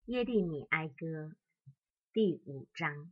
耶利米哀歌第5章。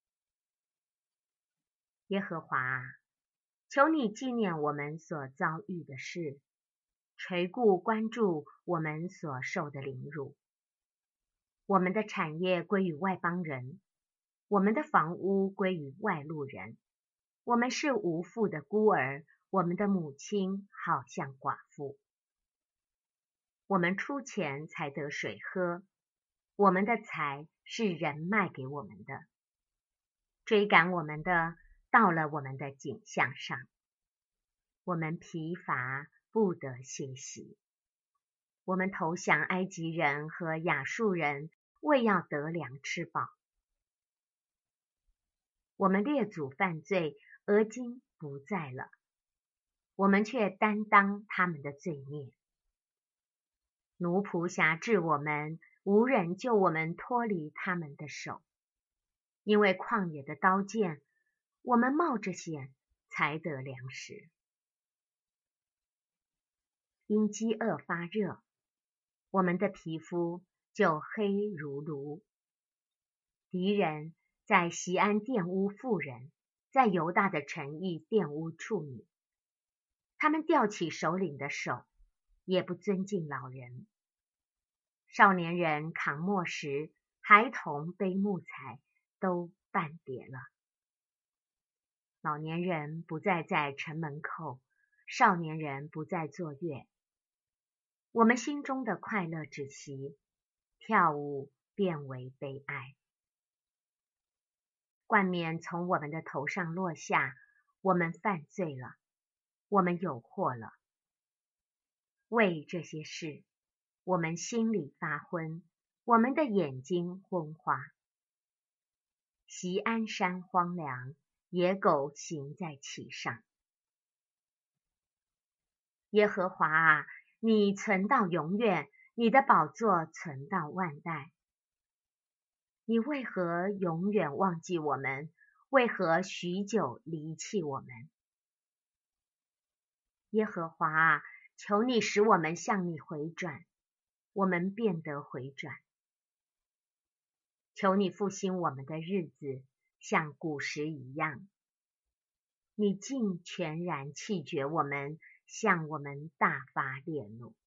耶和华啊，求你纪念我们所遭遇的事，垂顾关注我们所受的凌辱。我们的产业归于外邦人，我们的房屋归于外路人。我们是无父的孤儿，我们的母亲好像寡妇。我们出钱才得水喝，我们的财是人卖给我们的。追赶我们的到了我们的颈项上，我们疲乏不得歇息。我们投降埃及人和亚述人，为要得粮吃饱。我们列祖犯罪，而今不在了，我们却担当他们的罪孽。奴仆辖制我们，无人救我们脱离他们的手。因为旷野的刀剑，我们冒着险才得粮食。因饥饿发热，我们的皮肤就黑如炉。敌人在锡安玷污妇人，在犹大的城邑玷污处女。他们吊起首领的手，也不尊敬老人。少年人扛磨石，孩童背木材，都半跌了。老年人不再在城门口，少年人不再坐月。我们心中的快乐止息，跳舞变为悲哀。冠冕从我们的头上落下，我们犯罪了，我们有祸了。为这些事，我们心里发昏，我们的眼睛昏花。锡安山荒凉，野狗行在其上。耶和华啊，你存到永远，你的宝座存到万代。你为何永远忘记我们？为何许久离弃我们？耶和华啊，求你使我们向你回转，我们便得回转。求你复兴我们的日子，像古时一样。你竟全然弃绝我们，向我们大发烈怒。